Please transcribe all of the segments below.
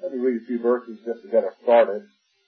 Let me read a few verses just to get us started.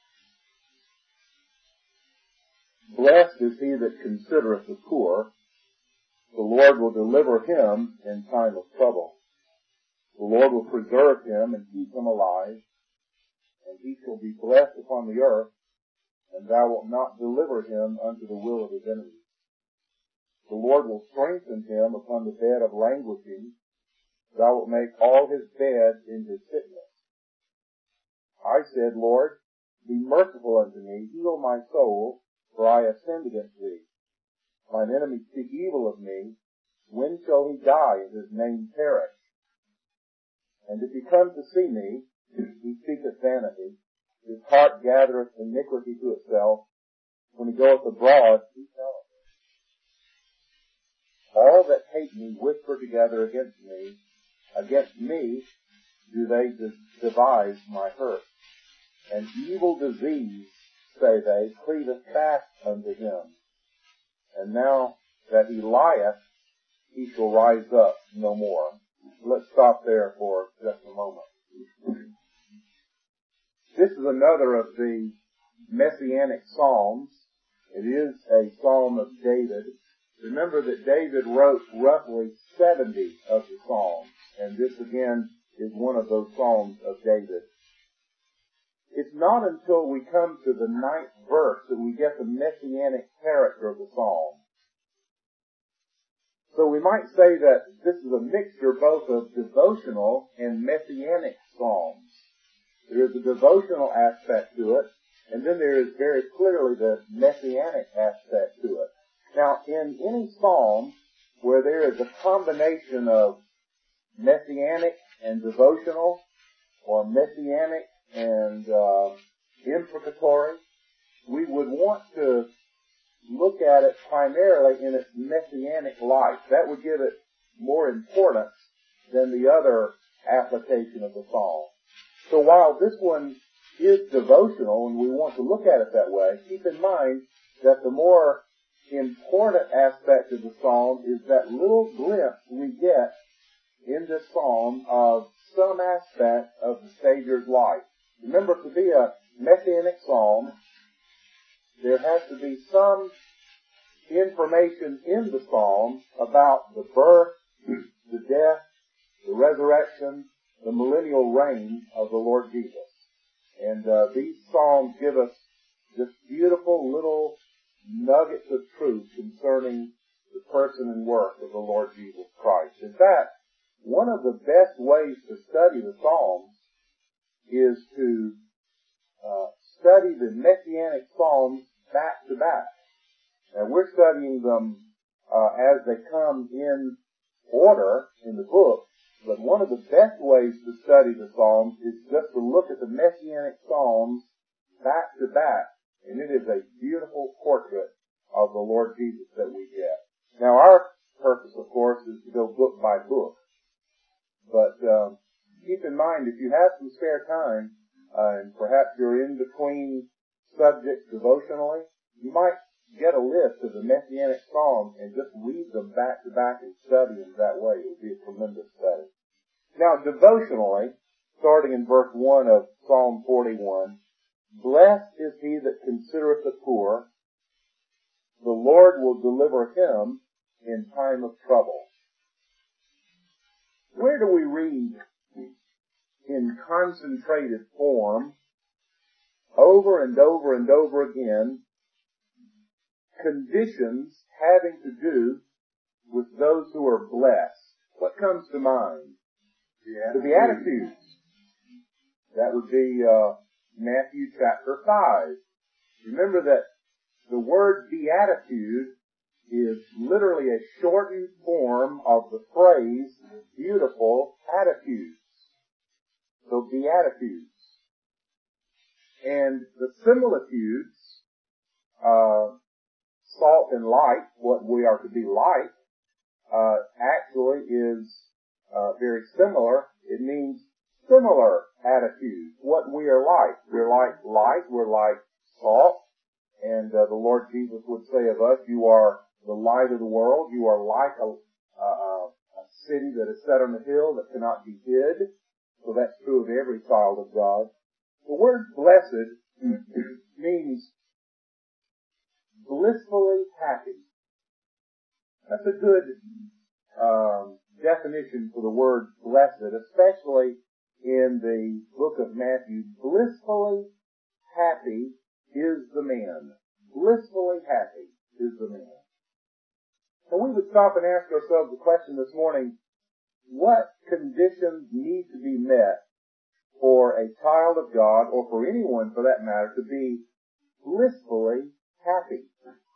Blessed is he that considereth the poor. The Lord will deliver him in time of trouble. The Lord will preserve him and keep him alive, and he shall be blessed upon the earth, and thou wilt not deliver him unto the will of his enemies. The Lord will strengthen him upon the bed of languishing. Thou wilt make all his bed in his sickness. I said, Lord, be merciful unto me, heal my soul, for I have sinned against thee. Mine enemies speak evil of me. When shall he die and his name perish? And if he come to see me, he speaketh vanity. His heart gathereth iniquity to itself. When he goeth abroad, he telleth it. All that hate me whisper together against me. Against me do they devise my hurt. An evil disease, say they, cleaveth fast unto him. And now that he lieth, he shall rise up no more. Let's stop there for just a moment. This is another of the Messianic Psalms. It is a Psalm of David. Remember that David wrote roughly 70 of the Psalms, and this again is one of those Psalms of David. It's not until we come to the 9th verse that we get the messianic character of the Psalm. So we might say that this is a mixture both of devotional and messianic psalms. There is a devotional aspect to it, and then there is very clearly the messianic aspect to it. Now, in any psalm where there is a combination of messianic and devotional, or messianic and imprecatory, we would want to look at it primarily in its messianic light. That would give it more importance than the other application of the psalm. So while this one is devotional and we want to look at it that way, keep in mind that the more important aspect of the psalm is that little glimpse we get in this psalm of some aspect of the Savior's life. Remember, to be a messianic psalm, there has to be some information in the psalm about the birth, the death, the resurrection, the millennial reign of the Lord Jesus. And these psalms give us just beautiful little nuggets of truth concerning the person and work of the Lord Jesus Christ. In fact, one of the best ways to study the Psalms is to study the Messianic Psalms back to back. Now, we're studying them as they come in order in the book, but one of the best ways to study the Psalms is just to look at the Messianic Psalms back to back, and it is a beautiful portrait of the Lord Jesus that we get. Now, our purpose, of course, is to go book by book, but keep in mind, if you have some spare time, and perhaps you're in between subjects devotionally, you might get a list of the Messianic Psalms and just read them back to back and study them that way. It would be a tremendous study. Now, devotionally, starting in verse 1 of Psalm 41, blessed is he that considereth the poor. The Lord will deliver him in time of trouble. Where do we read in concentrated form, over and over and over again, conditions having to do with those who are blessed? What comes to mind? The Beatitudes. That would be Matthew chapter 5. Remember that the word beatitude is literally a shortened form of the phrase beautiful attitudes. So beatitudes. And the similitudes, salt and light, what we are to be like, actually is very similar. It means similar attitudes, what we are like. We're like light, we're like salt, and the Lord Jesus would say of us, you are the light of the world, you are like a city that is set on a hill that cannot be hid. so that's true of every child of God. The word blessed means blissfully happy. That's a good definition for the word blessed, especially in the book of Matthew. Blissfully happy is the man. Blissfully happy is the man. And we would stop and ask ourselves the question this morning, what conditions need to be met for a child of God, or for anyone for that matter, to be blissfully happy?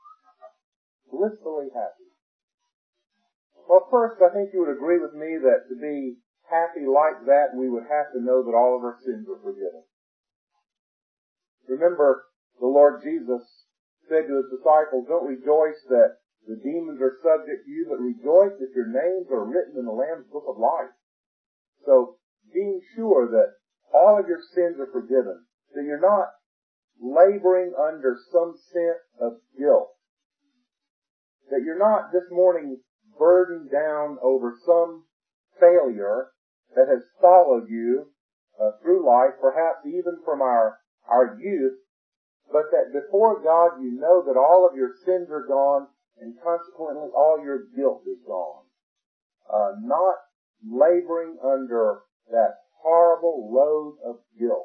Blissfully happy. Well, first, I think you would agree with me that to be happy like that, we would have to know that all of our sins are forgiven. Remember, the Lord Jesus said to his disciples, don't rejoice that the demons are subject to you, but rejoice that your names are written in the Lamb's book of life. So, being sure that all of your sins are forgiven, that you're not laboring under some sense of guilt, that you're not this morning burdened down over some failure that has followed you through life, perhaps even from our youth, but that before God you know that all of your sins are gone, and consequently all your guilt is gone. Not laboring under that horrible load of guilt.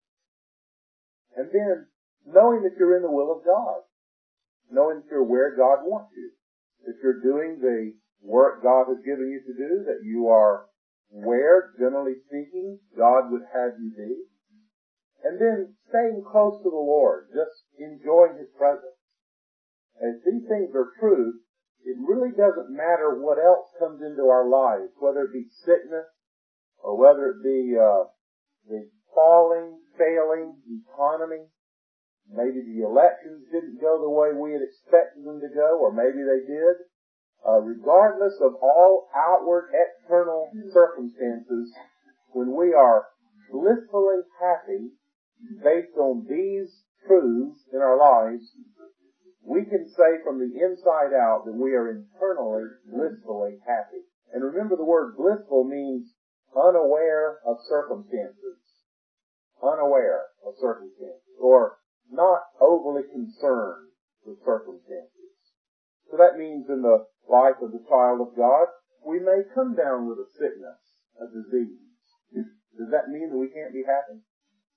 And then knowing that you're in the will of God. Knowing that you're where God wants you. That you're doing the work God has given you to do. That you are where, generally speaking, God would have you be. And then staying close to the Lord. Just enjoying His presence. As these things are true, it really doesn't matter what else comes into our lives, whether it be sickness, or whether it be the falling, failing economy. Maybe the elections didn't go the way we had expected them to go, or maybe they did. Regardless of all outward, external circumstances, when we are blissfully happy based on these truths in our lives, we can say from the inside out that we are internally blissfully happy. And remember, the word blissful means unaware of circumstances. Unaware of circumstances. Or not overly concerned with circumstances. So that means in the life of the child of God, we may come down with a sickness, a disease. Does that mean that we can't be happy?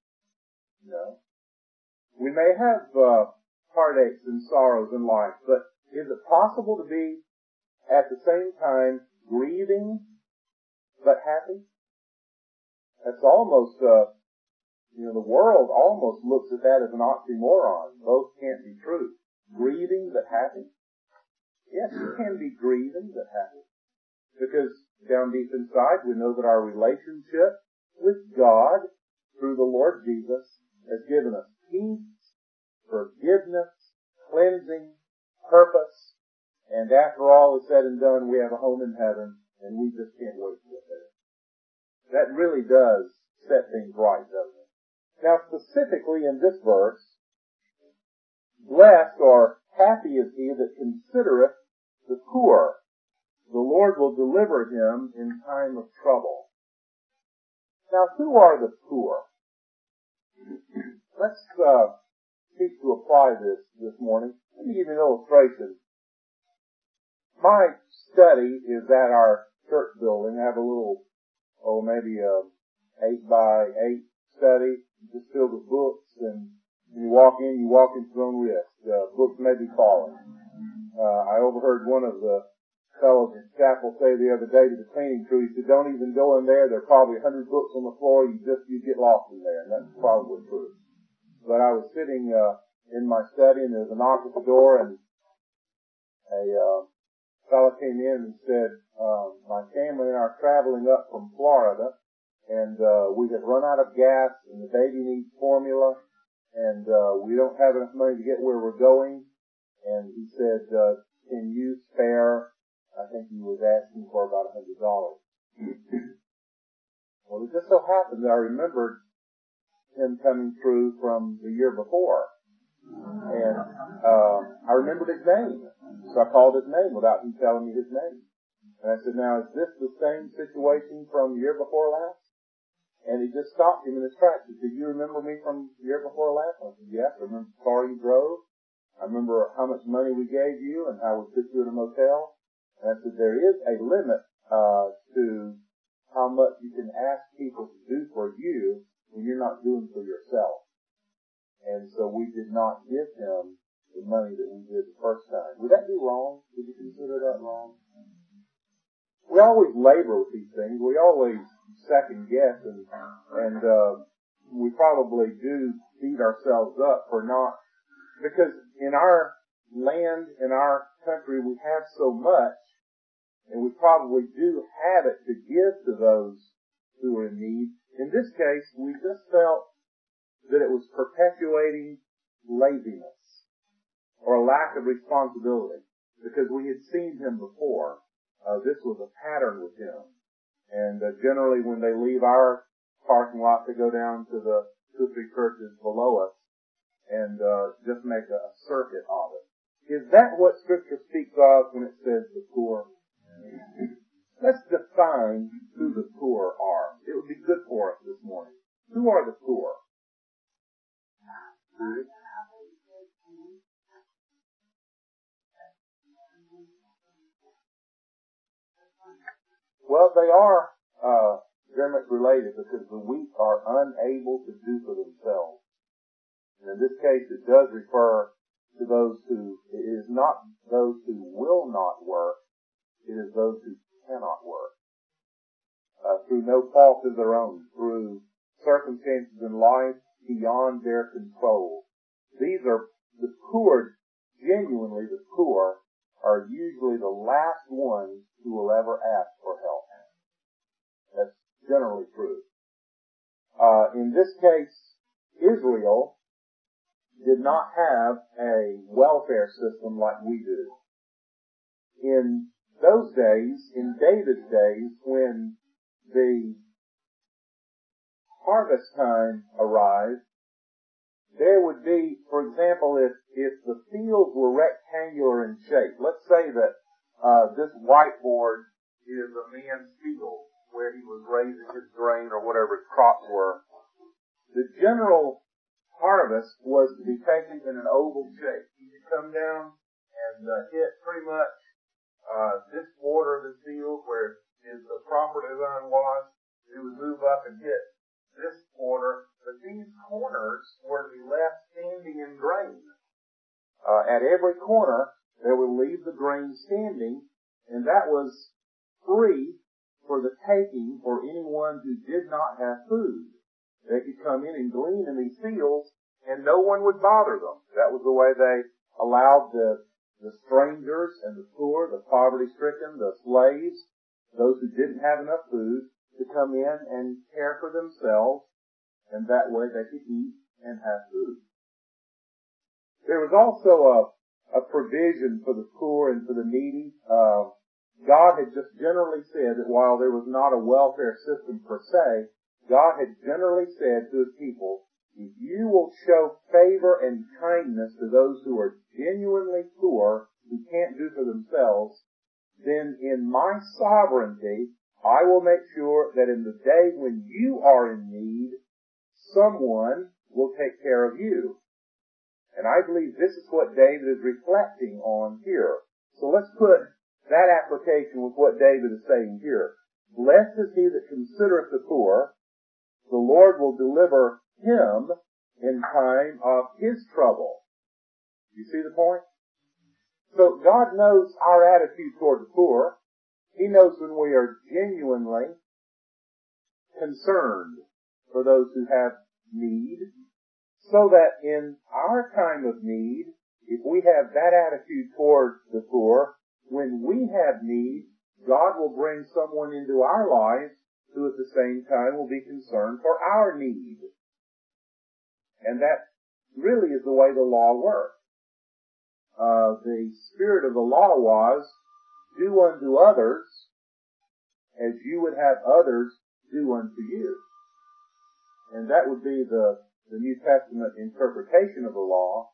No. We may have heartaches and sorrows in life, but is it possible to be at the same time grieving but happy? That's almost, the world almost looks at that as an oxymoron. Both can't be true. Grieving but happy? Yes, you can be grieving but happy. Because down deep inside we know that our relationship with God through the Lord Jesus has given us peace, forgiveness, cleansing, purpose, and after all is said and done, we have a home in heaven, and we just can't wait to get there. That really does set things right, doesn't it? Now, specifically in this verse, blessed or happy is he that considereth the poor. The Lord will deliver him in time of trouble. Now, who are the poor? Let's seek to apply this morning. Let me give you an illustration. My study is at our church building. I have a little, maybe a 8x8 study, just filled with books, and when you walk into your own risk. Books may be falling. I overheard one of the fellows in chapel say the other day to the cleaning crew, he said, don't even go in there. There are probably 100 books on the floor. You get lost in there, and that's probably true. But I was sitting in my study, and there was a knock at the door, and a fellow came in and said, my family and I are traveling up from Florida, and we have run out of gas, and the baby needs formula, and we don't have enough money to get where we're going. And he said, can you spare, I think he was asking for about $100. Well, it just so happened that I remembered him coming through from the year before. And I remembered his name. So I called his name without him telling me his name. And I said, now, is this the same situation from the year before last? And he just stopped him in his tracks. He said, "You remember me from the year before last?" I said, "Yes, I remember the car you drove. I remember how much money we gave you and how we put you in a motel." And I said, "There is a limit to how much you can ask people to do for you when you're not doing for yourself." And so we did not give him the money that we did the first time. Would that be wrong? Would you consider that wrong? We always labor with these things. We always second guess, and we probably do beat ourselves up for not, because in our land, in our country, we have so much, and we probably do have it to give to those who are in need. In this case, we just felt that it was perpetuating laziness or a lack of responsibility, because we had seen him before. This was a pattern with him. And generally when they leave our parking lot, they go down to the 2 or 3 churches below us and just make a circuit of it. Is that what Scripture speaks of when it says the poor? Let's define who the poor are. It would be good for us this morning. Who are the poor? Well, they are very much related, because the weak are unable to do for themselves. And in this case, it does refer to those who, it is not those who will not work, it is those who cannot work. Through no fault of their own, through circumstances in life beyond their control. These are the poor, genuinely the poor, are usually the last ones who will ever ask for help. That's generally true. In this case, Israel did not have a welfare system like we do. In those days, in David's days, when the harvest time arrived, there would be, for example, if the fields were rectangular in shape, let's say that this whiteboard is a man's field where he was raising his grain or whatever his crops were. The general harvest was to be taken in an oval shape. He could come down and hit pretty much this border of the field where the proper design was. It would move up and hit this border, but these corners were to be left standing in grain. At every corner, they would leave the grain standing, and that was free for the taking for anyone who did not have food. They could come in and glean in these fields, and no one would bother them. That was the way they allowed the strangers and the poor, the poverty-stricken, the slaves, those who didn't have enough food, to come in and care for themselves, and that way they could eat and have food. There was also a provision for the poor and for the needy. God had just generally said that while there was not a welfare system per se, God had generally said to his people, if you will show favor and kindness to those who are genuinely poor, who can't do for themselves, then in my sovereignty, I will make sure that in the day when you are in need, someone will take care of you. And I believe this is what David is reflecting on here. So let's put that application with what David is saying here. Blessed is he that considereth the poor. The Lord will deliver him in time of his trouble. You see the point? So God knows our attitude toward the poor. He knows when we are genuinely concerned for those who have need, so that in our time of need, if we have that attitude toward the poor, when we have need, God will bring someone into our lives who at the same time will be concerned for our need. And that really is the way the law works. The spirit of the law was, do unto others as you would have others do unto you. And that would be the New Testament interpretation of the law.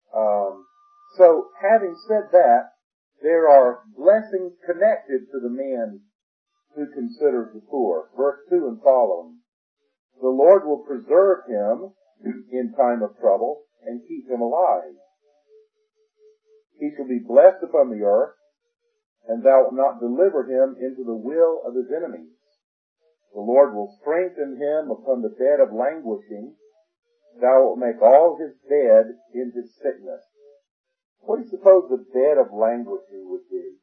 So having said that, there are blessings connected to the man who considers the poor. Verse 2 and following. The Lord will preserve him in time of trouble and keep him alive. He shall be blessed upon the earth, and thou wilt not deliver him into the will of his enemies. The Lord will strengthen him upon the bed of languishing. Thou wilt make all his bed in his sickness. What do you suppose the bed of languishing would be?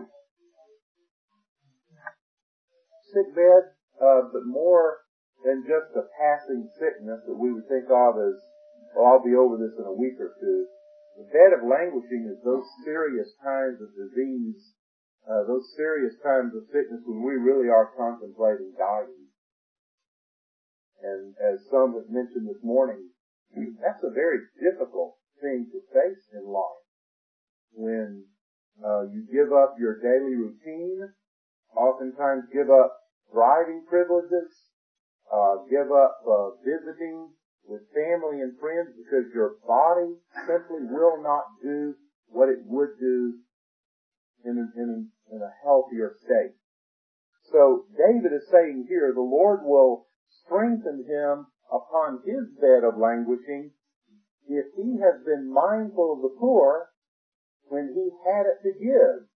Sick bed, but more than just a passing sickness that we would think of as, oh, I'll be over this in a week or two. The bed of languishing is those serious times of disease, those serious times of sickness when we really are contemplating dying. And as some have mentioned this morning, that's a very difficult thing to face in life. When you give up your daily routine, oftentimes give up driving privileges, give up visiting with family and friends because your body simply will not do what it would do in a healthier state. So David is saying here, the Lord will strengthen him upon his bed of languishing if he has been mindful of the poor when he had it to give.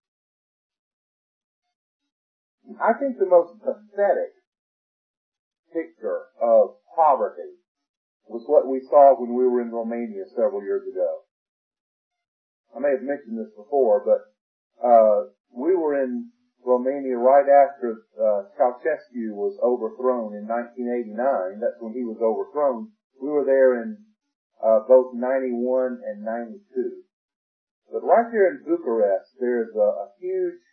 I think the most pathetic picture of poverty was what we saw when we were in Romania several years ago. I may have mentioned this before, but we were in Romania right after Ceausescu was overthrown in 1989. That's when he was overthrown. We were there in both 91 and 92. But right there in Bucharest, there's a huge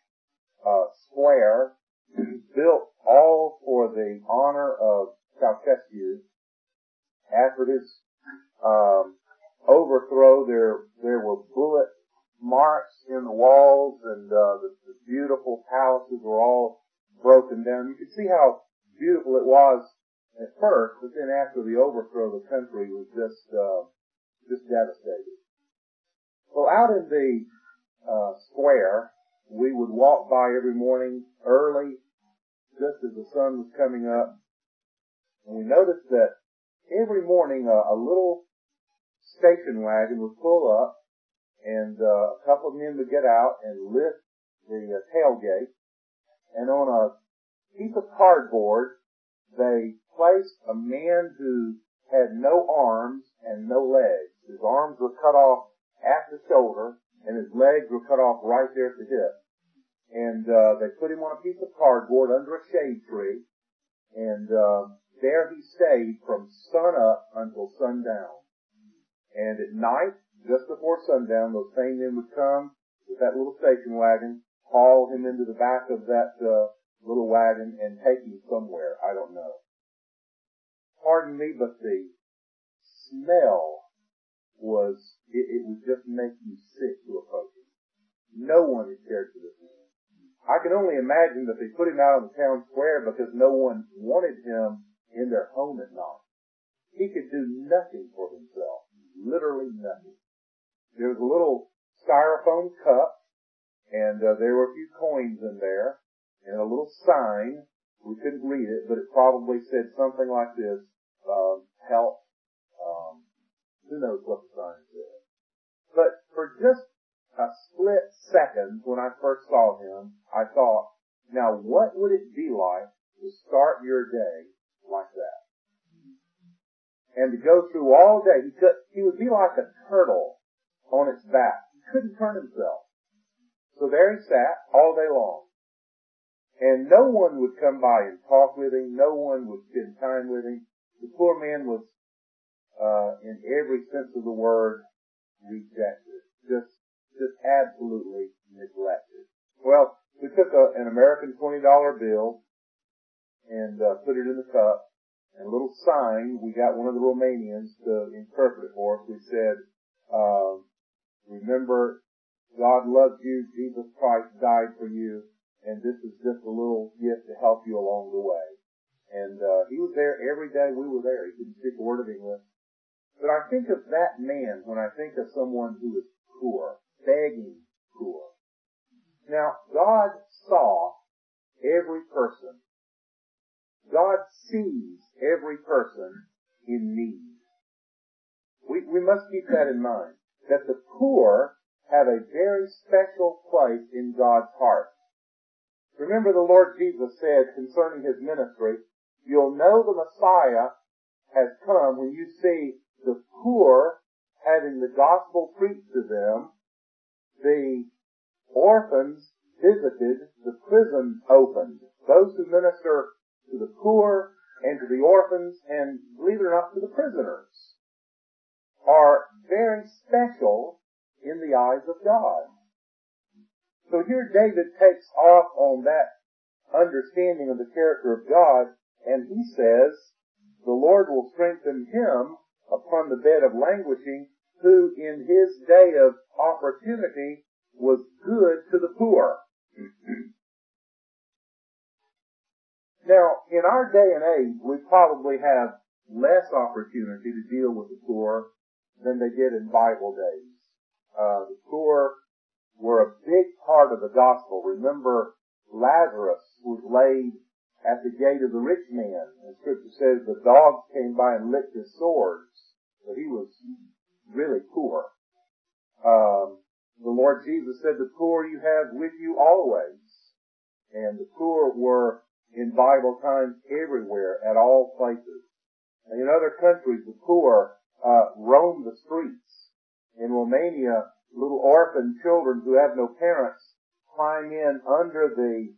square built all for the honor of Ceausescu. After his overthrow, there were bullet marks in the walls, and the beautiful palaces were all broken down. You could see how beautiful it was at first, but then after the overthrow, the country was just devastated. Well, out in the square, we would walk by every morning early, just as the sun was coming up, and we noticed that every morning a little station wagon would pull up, and a couple of men would get out and lift the tailgate, and on a piece of cardboard, they placed a man who had no arms and no legs. His arms were cut off at the shoulder, and his legs were cut off right there at the hip. And they put him on a piece of cardboard under a shade tree, and there he stayed from sun up until sundown. And at night, just before sundown, those same men would come with that little station wagon, haul him into the back of that little wagon, and take him somewhere. I don't know. Pardon me, but the smell it would just make you sick to approach him. No one had cared for this man. I can only imagine that they put him out on the town square because no one wanted him in their home at night. He could do nothing for himself. Literally nothing. There was a little styrofoam cup, and there were a few coins in there, and a little sign. We couldn't read it, but it probably said something like this, help. Who knows what the sign said. But for just a split second when I first saw him, I thought, now what would it be like to start your day like that? And to go through all day, he would be like a turtle on its back. He couldn't turn himself. So there he sat all day long. And no one would come by and talk with him. No one would spend time with him. The poor man was, in every sense of the word, rejected. Just absolutely neglected. Well, we took an American $20 bill and put it in the cup, and a little sign. We got one of the Romanians to interpret it for us. We said, remember, God loves you, Jesus Christ died for you, and this is just a little gift to help you along the way. And he was there every day we were there. He didn't speak a word of English. But I think of that man when I think of someone who is poor, begging poor. Now, God saw every person. God sees every person in need. We must keep that in mind, that the poor have a very special place in God's heart. Remember the Lord Jesus said concerning His ministry, you'll know the Messiah has come when you see the poor having the gospel preached to them, the orphans visited, the prison opened. Those who minister to the poor and to the orphans, and believe it or not, to the prisoners, are very special in the eyes of God. So here David takes off on that understanding of the character of God, and he says, the Lord will strengthen him upon the bed of languishing, who in his day of opportunity was good to the poor. Now, in our day and age, we probably have less opportunity to deal with the poor than they did in Bible days. The poor were a big part of the gospel. Remember, Lazarus was laid at the gate of the rich man. And Scripture says the dogs came by and licked his sores. So he was really poor. The Lord Jesus said, the poor you have with you always. And the poor were in Bible times everywhere, at all places. And in other countries, the poor roam the streets. In Romania, little orphan children who have no parents climb in under the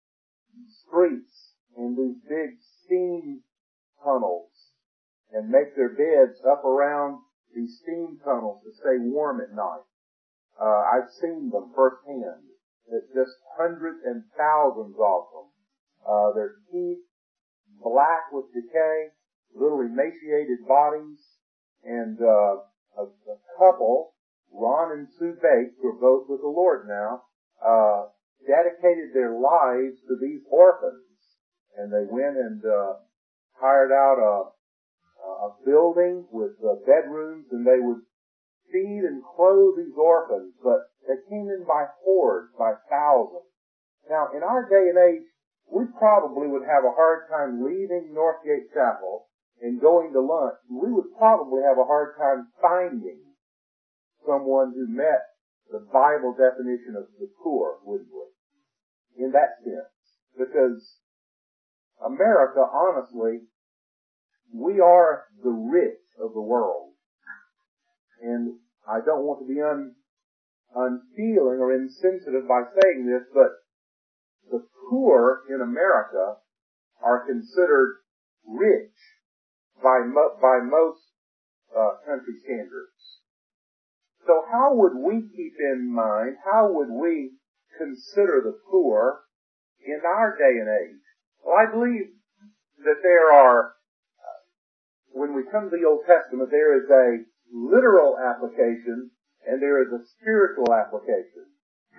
streets in these big steam tunnels and make their beds up around these steam tunnels to stay warm at night. I've seen them firsthand. It's just hundreds and thousands of them. Their teeth black with decay, little emaciated bodies, and a couple, Ron and Sue Bates, who are both with the Lord now, dedicated their lives to these orphans. And they went and hired out a building with bedrooms, and they would feed and clothe these orphans, but they came in by hordes, by thousands. Now, in our day and age, we probably would have a hard time leaving Northgate Chapel and going to lunch. We would probably have a hard time finding someone who met the Bible definition of the poor, wouldn't we? In that sense. Because America, honestly, we are the rich of the world. And I don't want to be unfeeling or insensitive by saying this, but the poor in America are considered rich by most country standards. So how would we keep in mind, how would we consider the poor in our day and age? Well, I believe that there are, when we come to the Old Testament, there is a literal application and there is a spiritual application.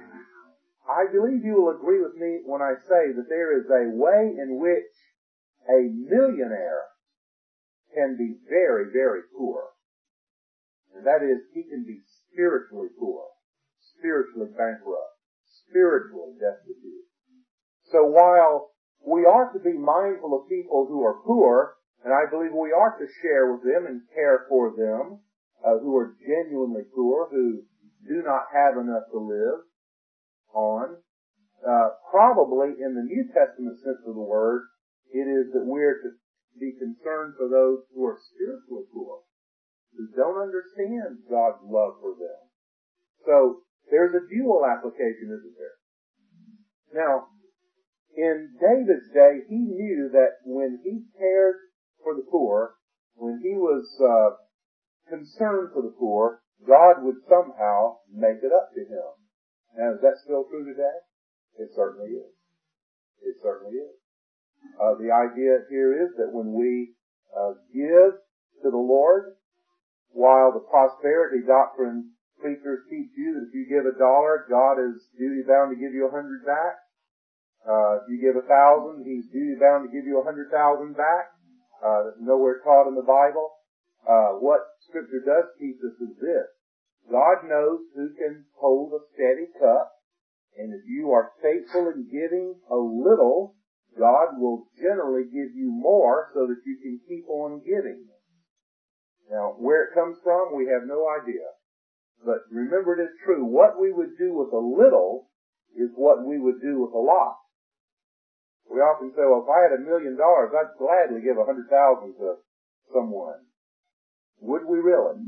I believe you will agree with me when I say that there is a way in which a millionaire can be very, very poor. And that is, he can be spiritually poor, spiritually bankrupt, spiritually destitute. So while we are to be mindful of people who are poor, and I believe we are to share with them and care for them, who are genuinely poor, who do not have enough to live on, probably in the New Testament sense of the word, it is that we're to be concerned for those who are spiritually poor, who don't understand God's love for them. So there's a dual application, isn't there? Now, in David's day, he knew that when he cared for the poor, when he was concerned for the poor, God would somehow make it up to him. Now, is that still true today? It certainly is. It certainly is. The idea here is that when we give to the Lord, while the prosperity doctrine preachers teach you that if you give $1, God is duty bound to give you 100 back. If you give 1,000, He's duty bound to give you 100,000 back. That's nowhere taught in the Bible. What Scripture does teach us is this: God knows who can hold a steady cup, and if you are faithful in giving a little, God will generally give you more so that you can keep on giving. Now, where it comes from, we have no idea. But remember, it is true. What we would do with a little is what we would do with a lot. We often say, well, if I had $1 million, I'd gladly give 100,000 to someone. Would we really?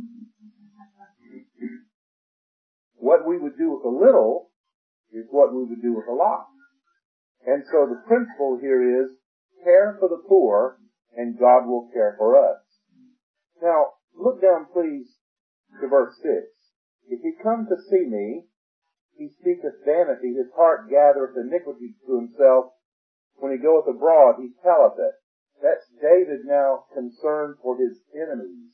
What we would do with a little is what we would do with a lot. And so the principle here is care for the poor and God will care for us. Now, look down please to verse 6. If he come to see me, he speaketh vanity, his heart gathereth iniquity to himself. When he goeth abroad, he telleth it. That's David now concerned for his enemies.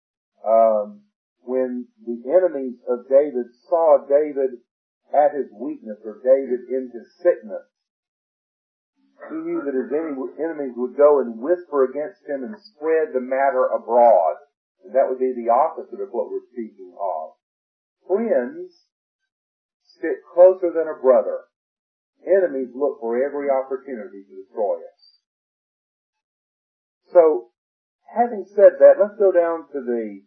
When the enemies of David saw David at his weakness or David in his sickness, he knew that his enemies would go and whisper against him and spread the matter abroad. And that would be the opposite of what we're speaking of. Friends stick closer than a brother. Enemies look for every opportunity to destroy us. So, having said that, let's go down to the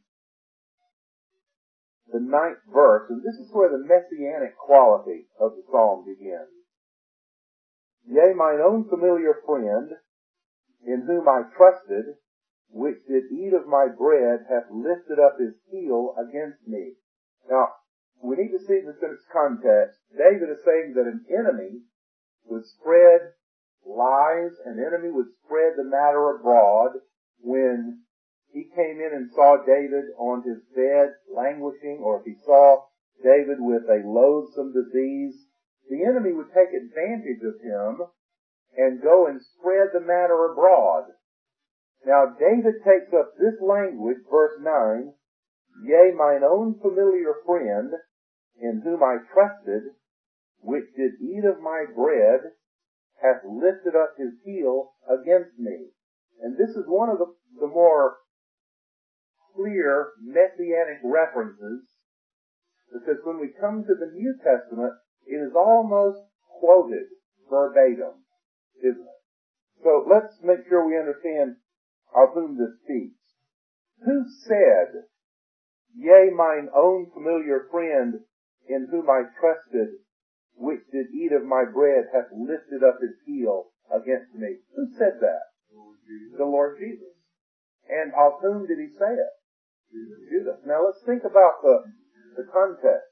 9th verse, and this is where the messianic quality of the psalm begins. Yea, mine own familiar friend, in whom I trusted, which did eat of my bread, hath lifted up his heel against me. Now, we need to see this in its context. David is saying that an enemy would spread lies, an enemy would spread the matter abroad when he came in and saw David on his bed languishing, or if he saw David with a loathsome disease, the enemy would take advantage of him and go and spread the matter abroad. Now David takes up this language, verse 9, Yea, mine own familiar friend, in whom I trusted, which did eat of my bread, hath lifted up his heel against me. And this is one of the more clear messianic references, because when we come to the New Testament, it is almost quoted verbatim, isn't it? So let's make sure we understand of whom this speaks. Who said, Yea, mine own familiar friend, in whom I trusted, which did eat of my bread, hath lifted up his heel against me? Who said that? The Lord Jesus. And of whom did he say it? Judas. Now let's think about the context.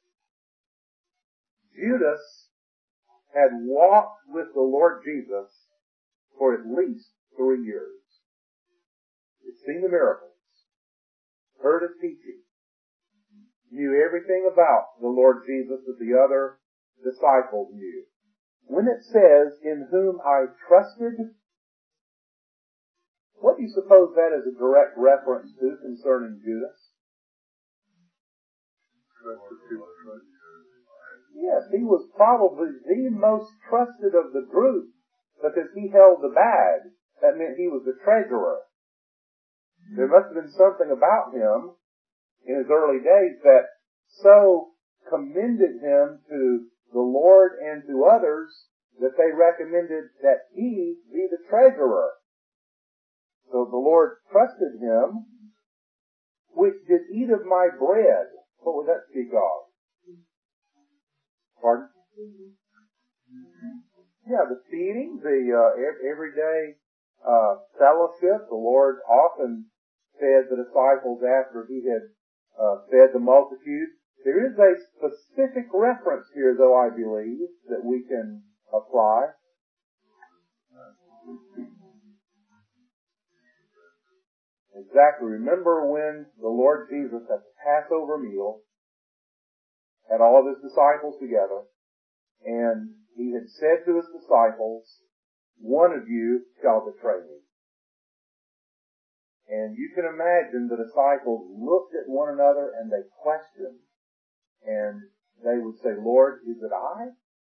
Judas had walked with the Lord Jesus for at least 3 years. He'd seen the miracles, heard his teaching, knew everything about the Lord Jesus that the other disciples knew. When it says, in whom I trusted, what do you suppose that is a direct reference to concerning Judas? Yes, he was probably the most trusted of the group because he held the bag. That meant he was the treasurer. There must have been something about him in his early days that so commended him to the Lord and to others that they recommended that he be the treasurer. So the Lord trusted him, which did eat of my bread. What would that speak of? Pardon? Yeah, the feeding, the everyday fellowship. The Lord often fed the disciples after he had fed the multitude. There is a specific reference here, though, I believe, that we can apply. Exactly. Remember when the Lord Jesus at the Passover meal had all of his disciples together, and he had said to his disciples, one of you shall betray me. And you can imagine the disciples looked at one another and they questioned. And they would say, Lord, is it I?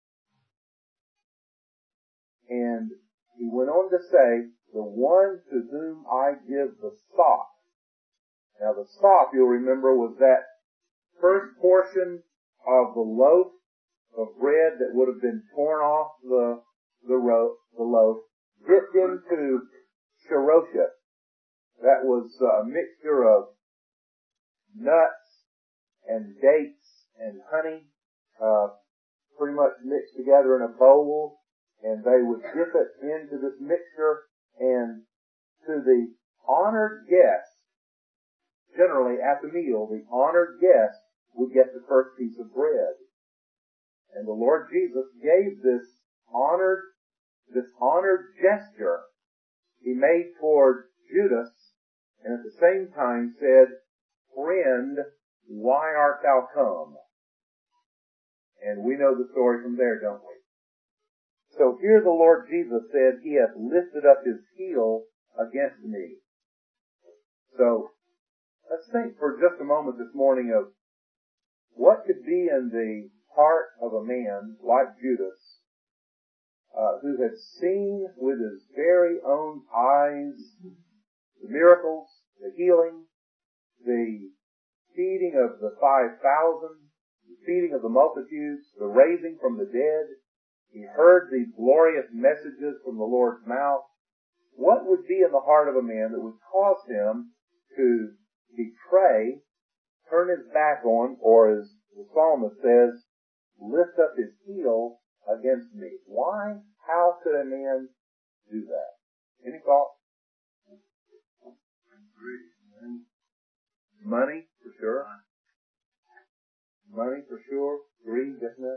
And he went on to say, the one to whom I give the sop. Now the sop, you'll remember, was that first portion of the loaf of bread that would have been torn off the loaf, dipped into Sharoshet. That was a mixture of nuts and dates and honey, pretty much mixed together in a bowl, and they would dip it into this mixture, and to the honored guest, generally at the meal, the honored guest would get the first piece of bread. And the Lord Jesus gave this honored gesture he made toward Judas, and at the same time said, "Friend, why art thou come?" And we know the story from there, don't we? So here the Lord Jesus said, "He hath lifted up his heel against me." So let's think for just a moment this morning of what could be in the heart of a man like Judas, who had seen with his very own eyes the miracles, the healing, the feeding of the 5,000, the feeding of the multitudes, the raising from the dead. He heard these glorious messages from the Lord's mouth. What would be in the heart of a man that would cause him to betray, turn his back on, or as the psalmist says, lift up his heel against me? Why? How could a man do that? Any thoughts? Money, for sure. Money, for sure. Greed, definitely.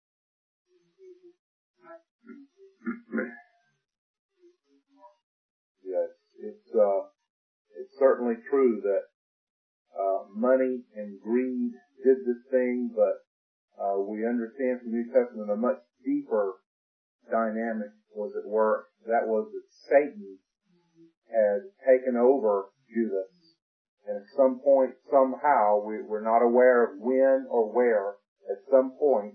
Yes, it's certainly true that money and greed did this thing, but we understand from the New Testament a much deeper dynamic was at work. That was that Satan had taken over Judas. And at some point, somehow, we're not aware of when or where, at some point,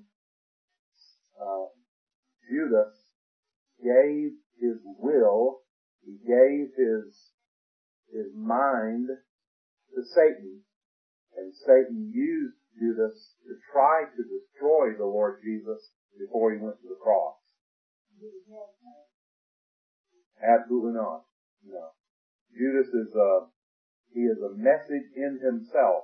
Judas gave his will, he gave his mind to Satan, and Satan used Judas to try to destroy the Lord Jesus before he went to the cross. Absolutely not. No. Judas is a message in himself,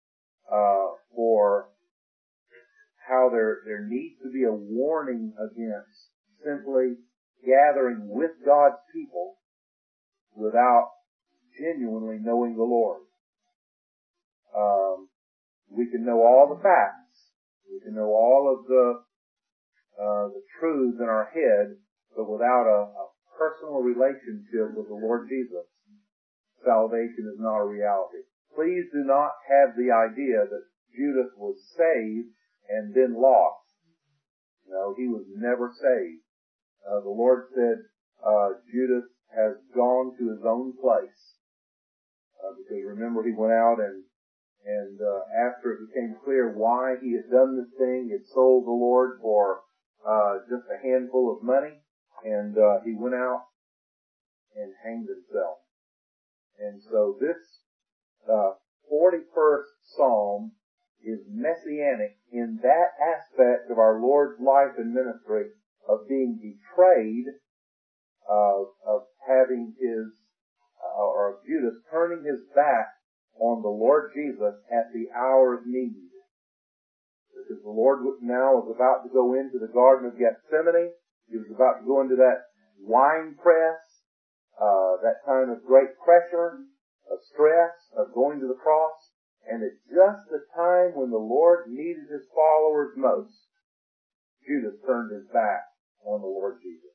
for how there needs to be a warning against simply gathering with God's people without genuinely knowing the Lord. We can know all the facts. We can know all of the truths in our head, but without a personal relationship with the Lord Jesus, salvation is not a reality. Please do not have the idea that Judas was saved and then lost. No, he was never saved. The Lord said, Judas has gone to his own place. Because remember, he went out and after it became clear why he had done this thing, he had sold the Lord for just a handful of money, and he went out and hanged himself. And so this 41st Psalm is messianic in that aspect of our Lord's life and ministry of being betrayed, of having his, or of Judas turning his back on the Lord Jesus at the hour of need. Because the Lord now was about to go into the Garden of Gethsemane. He was about to go into that wine press, that time of great pressure, of stress, of going to the cross. And at just the time when the Lord needed his followers most, Judas turned his back on the Lord Jesus.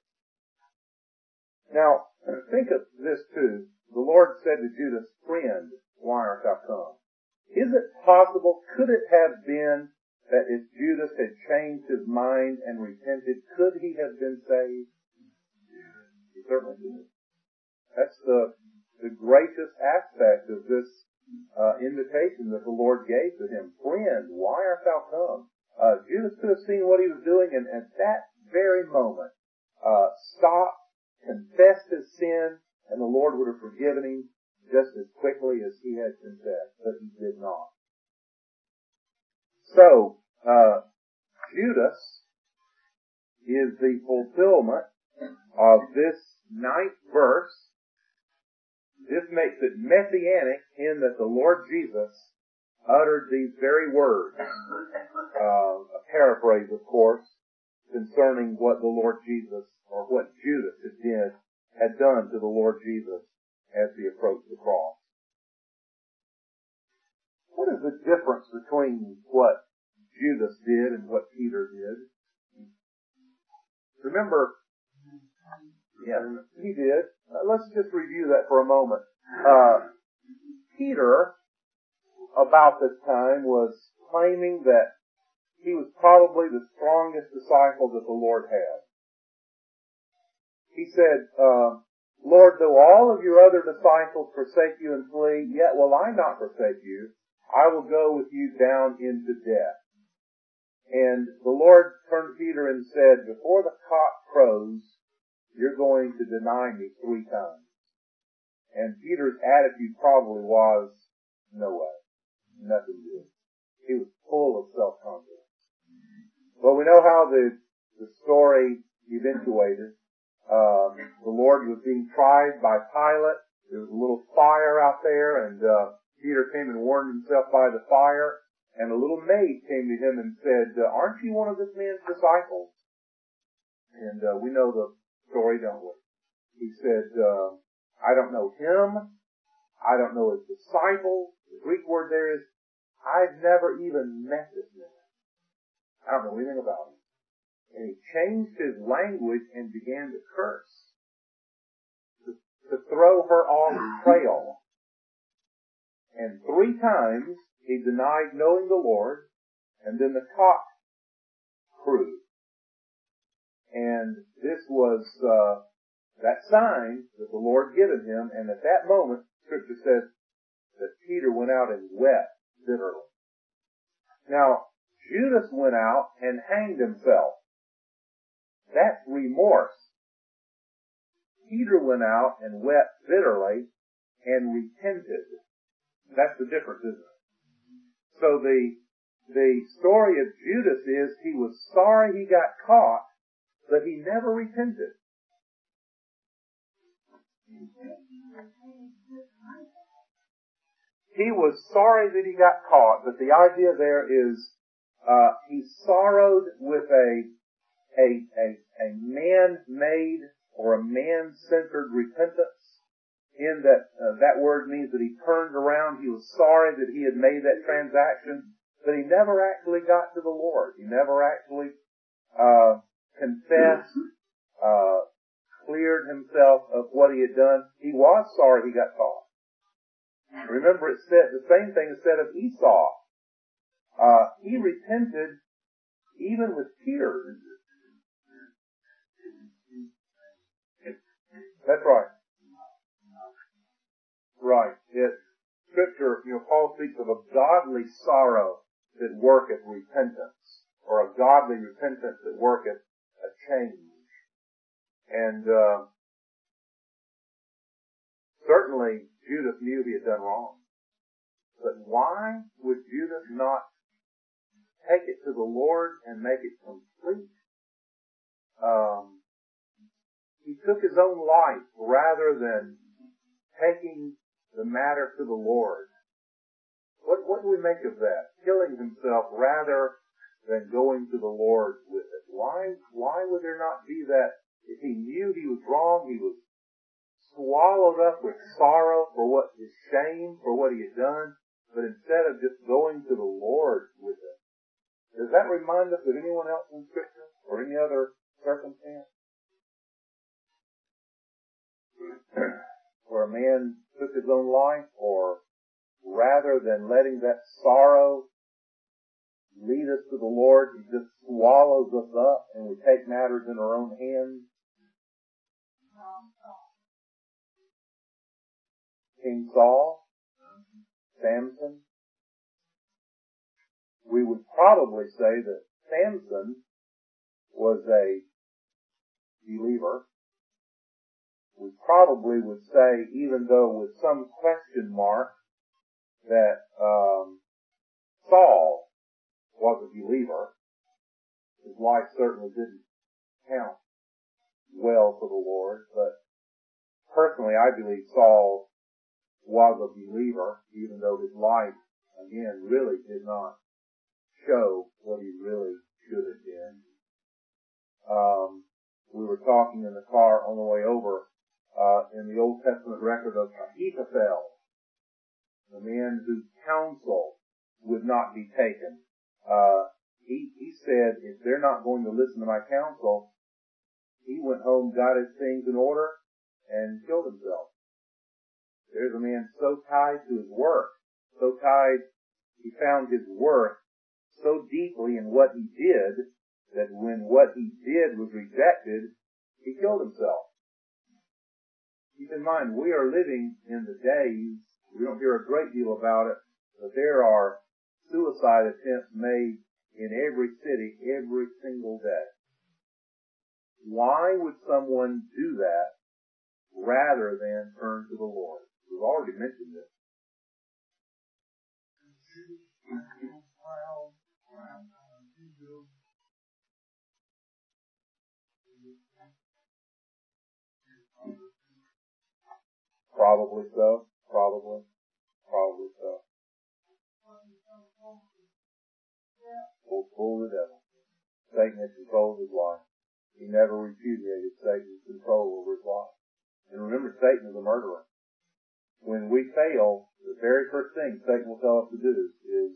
Now, think of this too. The Lord said to Judas, "Friend, why art thou come?" Is it possible, could it have been that if Judas had changed his mind and repented, could he have been saved? He certainly did. That's the gracious aspect of this invitation that the Lord gave to him. "Friend, why art thou come?" Judas could have seen what he was doing, and at that very moment stopped, confessed his sin, and the Lord would have forgiven him just as quickly as he had confessed, but he did not. So, Judas is the fulfillment of this 9th verse. This makes it messianic in that the Lord Jesus uttered these very words. A paraphrase, of course, concerning what the Lord Jesus, or what Judas had done to the Lord Jesus as he approached the cross. What is the difference between what Judas did and what Peter did? Remember, yeah, he did. Let's just review that for a moment. Peter, about this time, was claiming that he was probably the strongest disciple that the Lord had. He said, Lord, though all of your other disciples forsake you and flee, yet will I not forsake you. I will go with you down into death. And the Lord turned to Peter and said, before the cock crows, you're going to deny me 3 times. And Peter's attitude probably was, no way. Nothing good. He was full of self-confidence. Well, we know how the story eventuated. The Lord was being tried by Pilate. There was a little fire out there, and Peter came and warmed himself by the fire. And a little maid came to him and said, aren't you one of this man's disciples? And we know the story, don't we? He said, I don't know him. I don't know his disciples. The Greek word there is, I've never even met this man. I don't know anything about him. And he changed his language and began to curse, to throw her off the trail. And 3 times he denied knowing the Lord, and then the cock crew. And this was that sign that the Lord given him, and at that moment, Scripture says that Peter went out and wept bitterly. Now, Judas went out and hanged himself. That's remorse. Peter went out and wept bitterly and repented. That's the difference, isn't it? So the story of Judas is he was sorry he got caught, but he never repented. He was sorry that he got caught, but the idea there is he sorrowed with a man-made or a man-centered repentance. In that word means that he turned around. He was sorry that he had made that transaction, but he never actually got to the Lord. He never actually confessed, cleared himself of what he had done. He was sorry he got caught. Remember, it said the same thing is said of Esau. He repented even with tears. That's right. Right. Scripture, Paul speaks of a godly sorrow that worketh repentance, or a godly repentance that worketh a change. And certainly Judas knew he had done wrong. But why would Judas not take it to the Lord and make it complete? He took his own life rather than taking the matter to the Lord. What do we make of that? Killing himself rather than going to the Lord with it. Why would there not be that? If he knew he was wrong, he was swallowed up with sorrow for his shame for what he had done, but instead of just going to the Lord with it. Does that remind us of anyone else in Scripture or any other circumstance? Where a man took his own life, or rather than letting that sorrow lead us to the Lord, he just swallows us up and we take matters in our own hands. King Saul, Samson. We would probably say that Samson was a believer. We probably would say, even though with some question mark, that Saul was a believer. His life certainly didn't count well for the Lord, but personally, I believe Saul was a believer, even though his life, again, really did not show what he really should have been. We were talking in the car on the way over, in the Old Testament record of Ahithophel, the man whose counsel would not be taken. He said, if they're not going to listen to my counsel, he went home, got his things in order, and killed himself. There's a man so tied to his work, so tied, he found his worth so deeply in what he did, that when what he did was rejected, he killed himself. Keep in mind, we are living in the days, we don't hear a great deal about it, but there are suicide attempts made in every city every single day. Why would someone do that rather than turn to the Lord? We've already mentioned this. Probably so. Probably so. Full of the devil. Satan has controlled his life. He never repudiated Satan's control over his life. And remember, Satan is a murderer. When we fail, the very first thing Satan will tell us to do is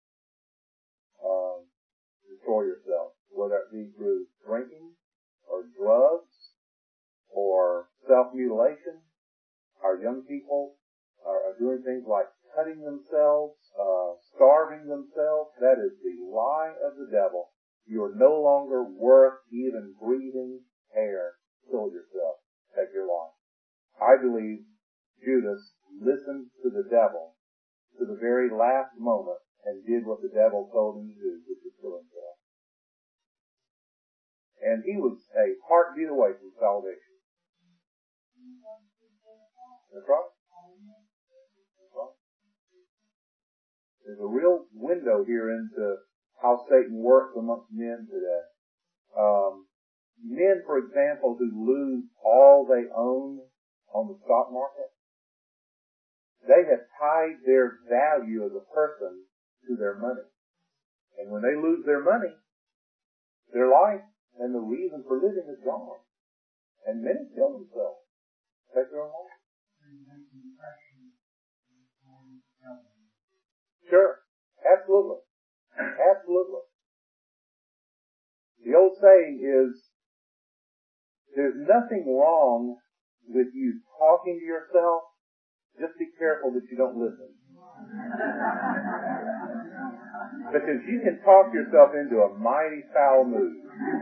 destroy yourself, whether it be through drinking or drugs or self-mutilation. Our young people are doing things like cutting themselves, starving themselves. That is the lie of the devil. You are no longer worth even breathing air. Kill yourself. Take your life. I believe Judas listened to the devil to the very last moment and did what the devil told him to do, which was kill himself. And he was a heartbeat away from salvation. That's right. There's a real window here into how Satan works amongst men today. Men, for example, who lose all they own on the stock market, they have tied their value as a person to their money. And when they lose their money, their life and the reason for living is gone. And many kill themselves. Take their own life. Sure. Absolutely. Absolutely. The old saying is, there's nothing wrong with you talking to yourself. Just be careful that you don't listen. Because you can talk yourself into a mighty foul mood.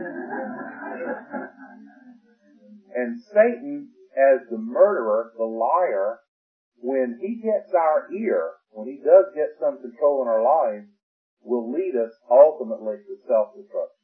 And Satan, as the murderer, the liar, when he gets our ear, when he does get some control in our lives, will lead us ultimately to self-destruction.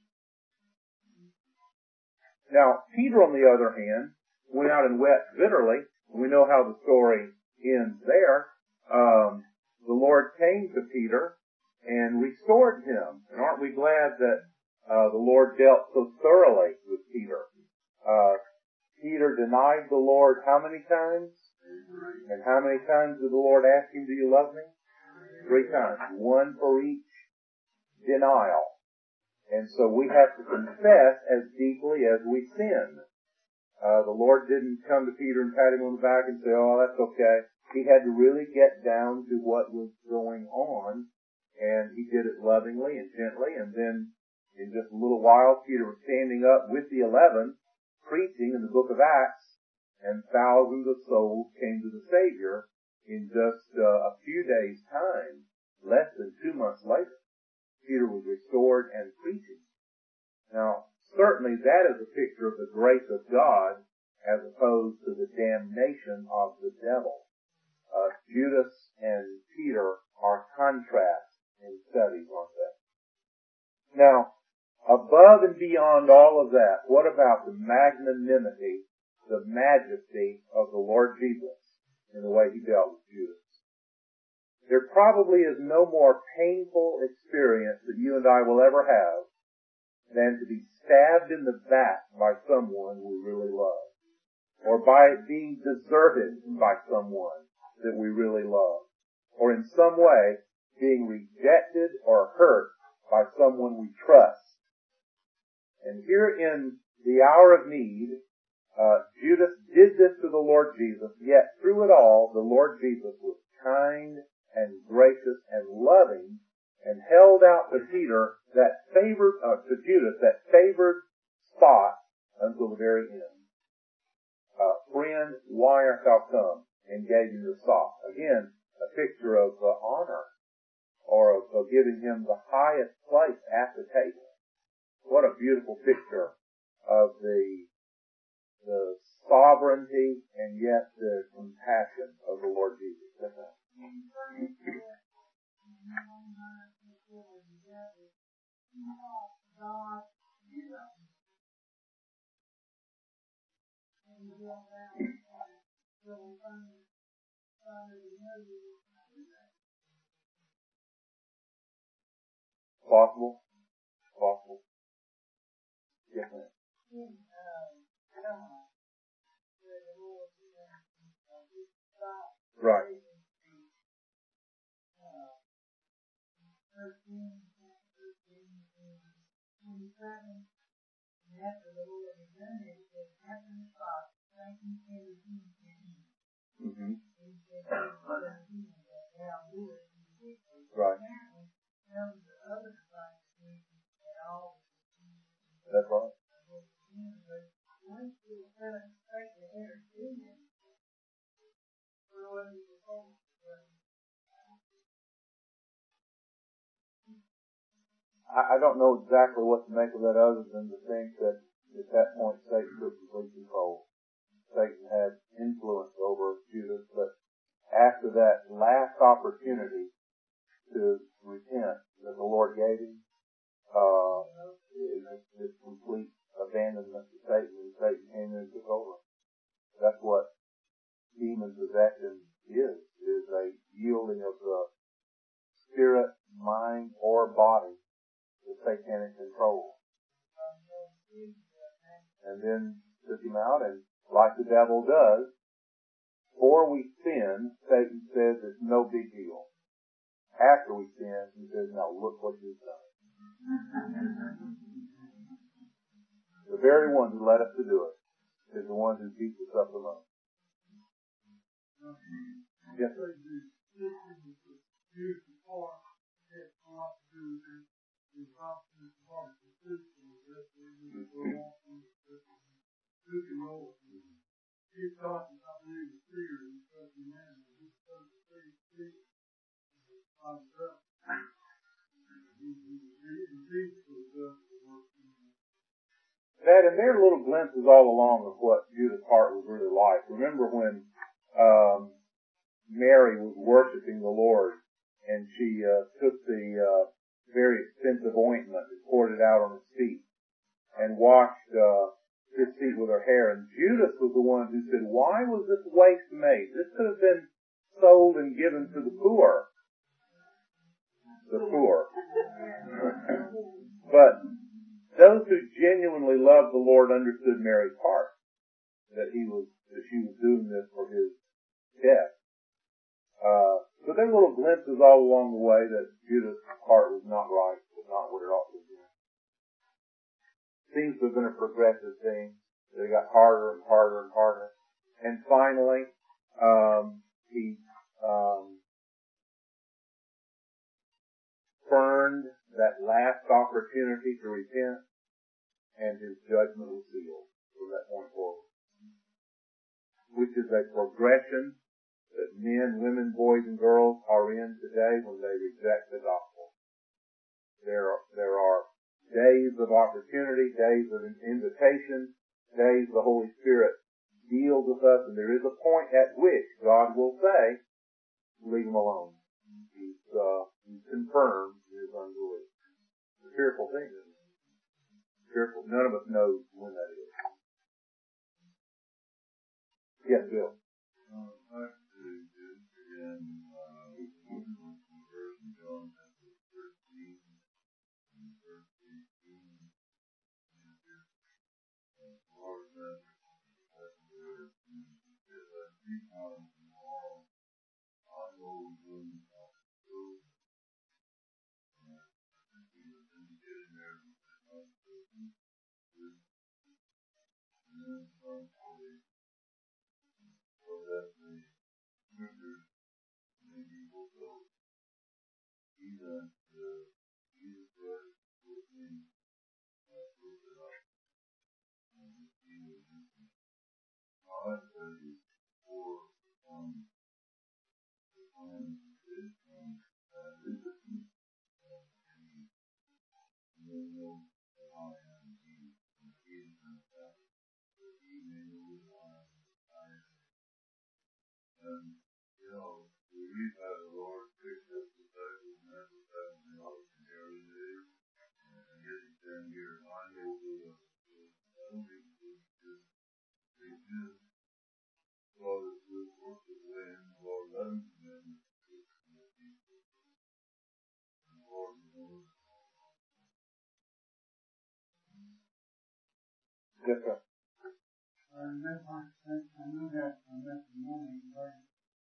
Now, Peter, on the other hand, went out and wept bitterly. We know how the story ends there. The Lord came to Peter and restored him. And aren't we glad that the Lord dealt so thoroughly with Peter? Peter denied the Lord how many times? And how many times did the Lord ask him, do you love me? 3 times. 1 for each denial. And so we have to confess as deeply as we sin. The Lord didn't come to Peter and pat him on the back and say, oh, that's okay. He had to really get down to what was going on, and he did it lovingly and gently, and then in just a little while, Peter was standing up with the 11, preaching in the book of Acts, and thousands of souls came to the Savior in just a few days' time, less than 2 months later. Peter was restored and preaching. Now, certainly that is a picture of the grace of God as opposed to the damnation of the devil. Judas and Peter are contrasts in studies, aren't they? Now, above and beyond all of that, what about the magnanimity, the majesty of the Lord Jesus in the way he dealt with Judas? There probably is no more painful experience that you and I will ever have than to be stabbed in the back by someone we really love. or by being deserted by someone that we really love, or in some way being rejected or hurt by someone we trust. And here in the hour of need, Judas did this to the Lord Jesus, yet through it all, the Lord Jesus was kind and gracious and loving, and held out to Judas that favored spot until the very end. Friend, why art thou come? And gave him the sop. Again, a picture of honor, or of giving him the highest place at the table. What a beautiful picture of the sovereignty and yet the compassion of the Lord Jesus. Possible? Possible. Yes, ma'am. Right. Mm-hmm. Right. That's right. I don't know exactly what to make of that other than to think that at that point Satan took complete control. Satan had influence over Judas, but after that last opportunity to repent that the Lord gave him, this complete abandonment to Satan, and Satan came in and took over. That's what demon possession is a yielding of the spirit, mind, or body to satanic control. And then took him out, and like the devil does, before we sin, Satan says it's no big deal. After we sin, he says, now look what you've done. The very one who led us to do it is the one who beats us up the most. Yes, sir. That, and there are little glimpses all along of what Judas' heart was really like. Remember when Mary was worshiping the Lord, and she took the very expensive ointment and poured it out on his feet, and washed his feet with her hair. And Judas was the one who said, why was this waste made? This could have been sold and given to the poor. The poor. But those who genuinely loved the Lord understood Mary's heart, that she was doing this for his death. So there were little glimpses all along the way that Judas' heart was not right, was not what it ought to be. Seems to have been a progressive thing. They got harder and harder and harder. And finally, he spurned that last opportunity to repent, and his judgment was sealed from that point forward. Which is a progression that men, women, boys, and girls are in today when they reject the gospel. There are days of opportunity, days of invitation, days the Holy Spirit deals with us, and there is a point at which God will say, leave him alone. He's confirmed his unbelief. It's a fearful thing, isn't it? Fearful. None of us knows when that is. Yes, Bill. Back to again, verse in John chapter 13 and verse 18. The Lord said, Yes, sir. I know that from this morning, but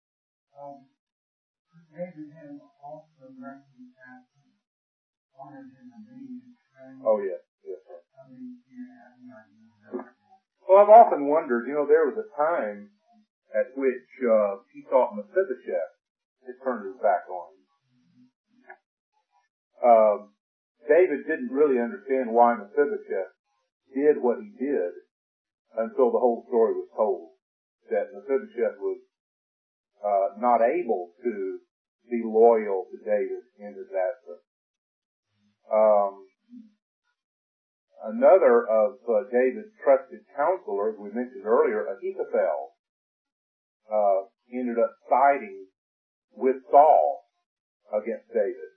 David had also reckoned that honored him to be his friend. Oh, yes. Yes, sir. I mean, yeah. Well, I've often wondered, there was a time at which he thought Mephibosheth had turned his back on him. David didn't really understand why Mephibosheth did what he did until the whole story was told. That Mephibosheth was not able to be loyal to David in his absence. Another of David's trusted counselors, we mentioned earlier, Ahithophel, ended up siding with Saul against David.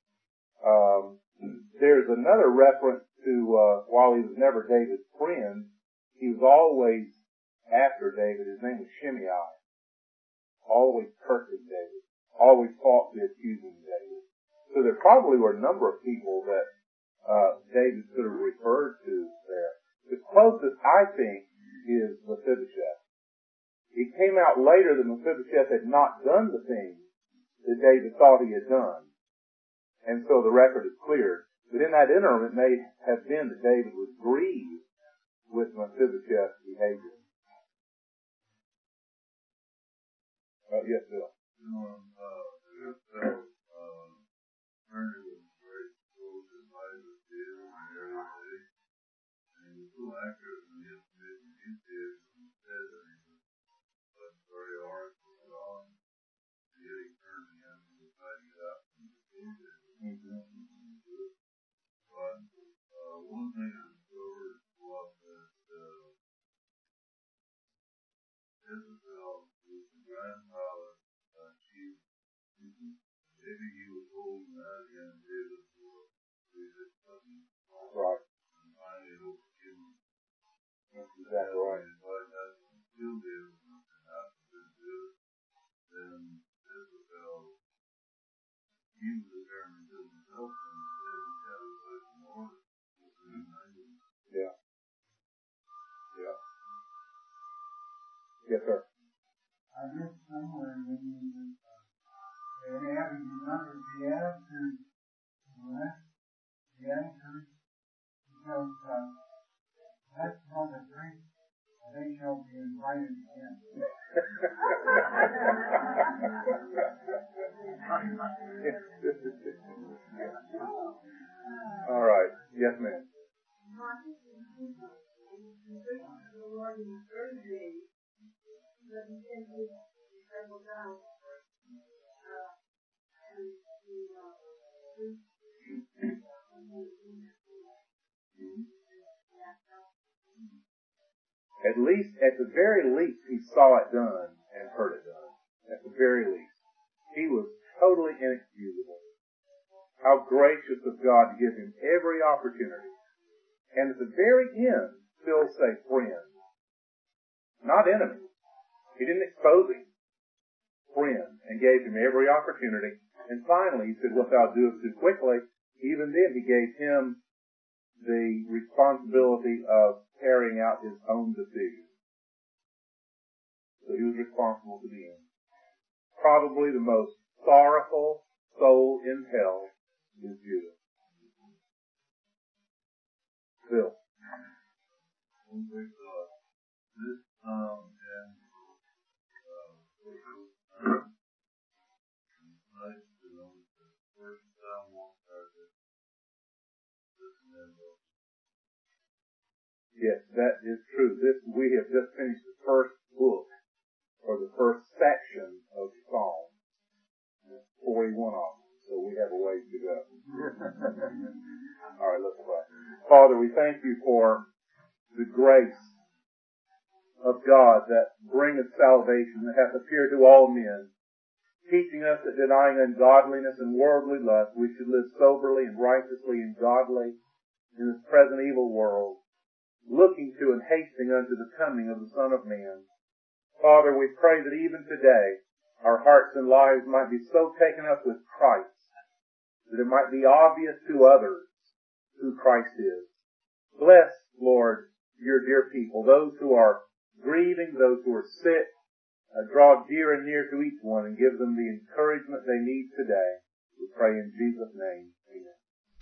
There's another reference to, while he was never David's friend, he was always after David. His name was Shimei. Always cursing David. Always falsely accusing David. So there probably were a number of people that David sort of referred to there. The closest, I think, is Mephibosheth. It came out later that Mephibosheth had not done the thing that David thought he had done. And so the record is cleared. But in that interim, it may have been that David was grieved with Mephibosheth's behavior. Yes, Bill. One thing I discovered was that Jezebel was the grandfather of Chief. Maybe he was holding that against David for his cousin. Right. And finally it overcame him. That's exactly right. If I had to kill David and after this did, then Jezebel, he was determined to kill himself and David had a certain order. Yeah. Yeah. Yes, sir. I guess somewhere maybe they have remembered the attitude, the attitude, because that's not a drink, they shall be invited again. All right. Yes, ma'am. At the very least, he saw it done and heard it done. At the very least. He was totally inexcusable. How gracious of God to give him every opportunity. And at the very end, still say friend. Not enemy. He didn't expose him. Friend. And gave him every opportunity. And finally, he said, "Wilt thou do it too quickly?" Even then, he gave him the responsibility of carrying out his own decision. So he was responsible to the end. Probably the most sorrowful soul in hell is Judas. Bill. This Yes, that is true. We have just finished the first book for the first section of the Psalm. 41 of them, so we have a ways to go. All right, let's pray. Father, we thank you for the grace of God that bringeth salvation, that hath appeared to all men, teaching us that denying ungodliness and worldly lust, we should live soberly and righteously and godly in this present evil world, looking to and hasting unto the coming of the Son of Man. Father, we pray that even today our hearts and lives might be so taken up with Christ that it might be obvious to others who Christ is. Bless, Lord, your dear people, those who are grieving, those who are sick. Draw dear and near to each one and give them the encouragement they need today. We pray in Jesus' name.